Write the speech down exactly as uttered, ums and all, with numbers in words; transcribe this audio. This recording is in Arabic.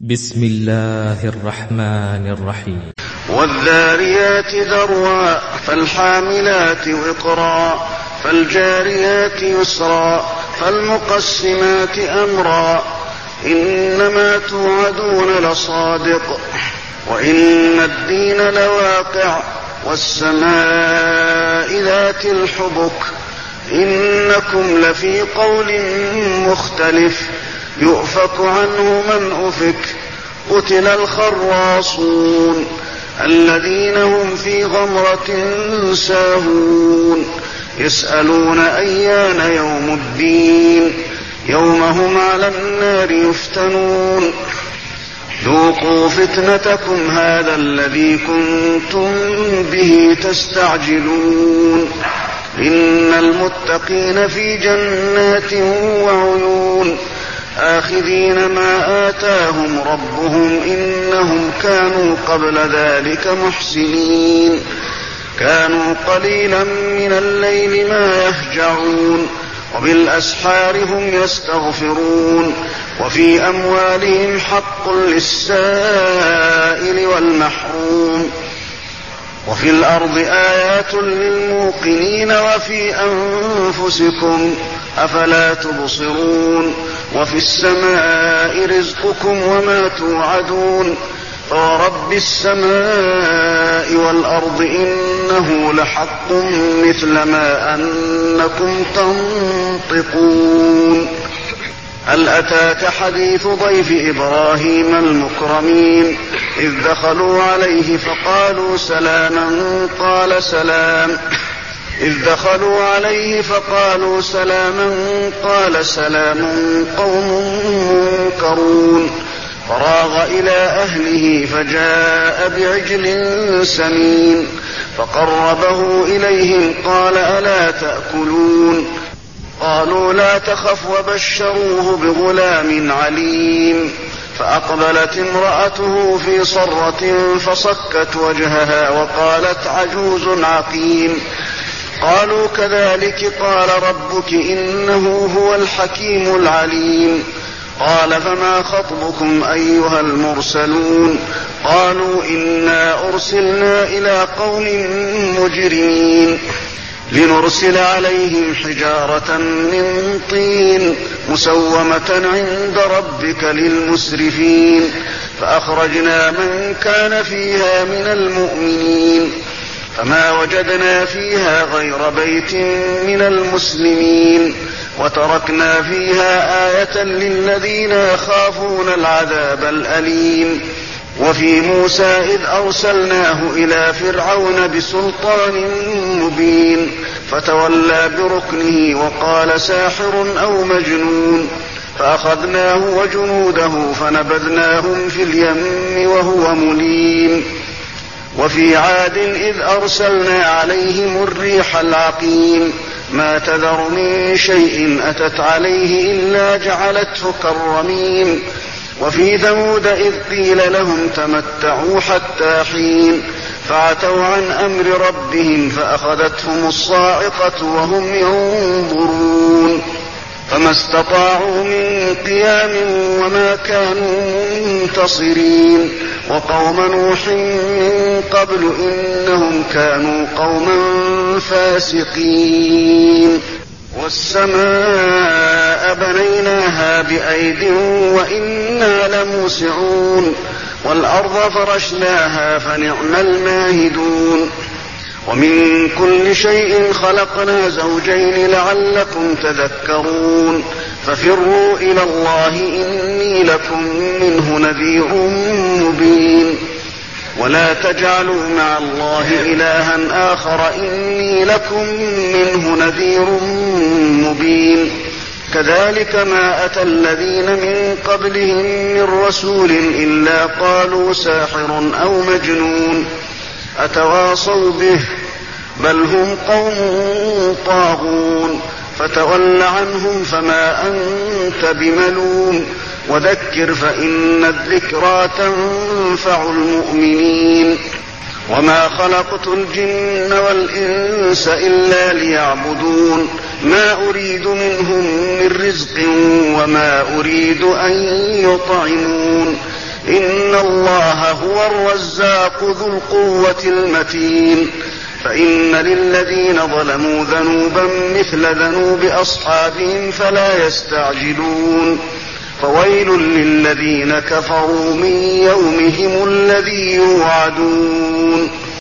بسم الله الرحمن الرحيم. والذاريات ذروا فالحاملات وقرا فالجاريات يسرا فالمقسمات أمرا إنما توعدون لصادق وإن الدين لواقع والسماء ذات الحبك إنكم لفي قول مختلف يؤفك عنه من أفك قتل الخراصون الذين هم في غمرة ساهون يسألون أيان يوم الدين يوم هم على النار يفتنون ذوقوا فتنتكم هذا الذي كنتم به تستعجلون إن المتقين في جنات وعيون آخذين ما آتاهم ربهم إنهم كانوا قبل ذلك محسنين كانوا قليلا من الليل ما يهجعون وبالأسحار هم يستغفرون وفي أموالهم حق للسائل والمحروم وفي الأرض آيات للموقنين وفي أنفسكم أفلا تبصرون وفي السماء رزقكم وما توعدون فورب السماء والأرض إنه لحق مثل ما أنكم تنطقون هل أتاك حديث ضيف إبراهيم المكرمين إذ دخلوا عليه فقالوا سلاما قال سلام إذ دخلوا عليه فقالوا سلاما قال سلام قوم منكرون فراغ إلى أهله فجاء بعجل سمين فقربه إليهم قال ألا تأكلون قالوا لا تخف وبشروه بغلام عليم فأقبلت امرأته في صرة فصكت وجهها وقالت عجوز عقيم قالوا كذلك قال ربك إنه هو الحكيم العليم قال فما خطبكم أيها المرسلون قالوا إنا أرسلنا إلى قوم مجرمين لنرسل عليهم حجارة من طين مسومة عند ربك للمسرفين فأخرجنا من كان فيها من المؤمنين فما وجدنا فيها غير بيت من المسلمين وتركنا فيها آية للذين يخافون العذاب الأليم وفي موسى إذ أرسلناه إلى فرعون بسلطان مبين فتولى بركنه وقال ساحر أو مجنون فأخذناه وجنوده فنبذناهم في اليم وهو مليم وفي عاد إذ أرسلنا عليهم الريح العقيم ما تذر من شيء أتت عليه إلا جعلته كالرميم وفي ثمود إذ قيل لهم تمتعوا حتى حين فعتوا عن أمر ربهم فأخذتهم الصاعقة وهم ينظرون فما استطاعوا من قيام وما كانوا منتصرين وقوم نوح من قبل إنهم كانوا قوما فاسقين والسماء بنيناها بأيد وإنا لموسعون والأرض فرشناها فنعم الماهدون ومن كل شيء خلقنا زوجين لعلكم تذكرون ففروا إلى الله إني لكم منه نذير مبين ولا تجعلوا مع الله إلها آخر إني لكم منه نذير مبين كذلك ما أتى الذين من قبلهم من رسول إلا قالوا ساحر أو مجنون أتواصوا به بل هم قوم طاغون فتول عنهم فما أنت بملوم وذكر فإن الذكرى تنفع المؤمنين وما خلقت الجن والإنس إلا ليعبدون ما أريد منهم من رزق وما أريد أن يطعمون إن الله هو الرزاق ذو القوة المتين فإن للذين ظلموا ذنوبا مثل ذنوب أصحابهم فلا يستعجلون فويل للذين كفروا من يومهم الذي يوعدون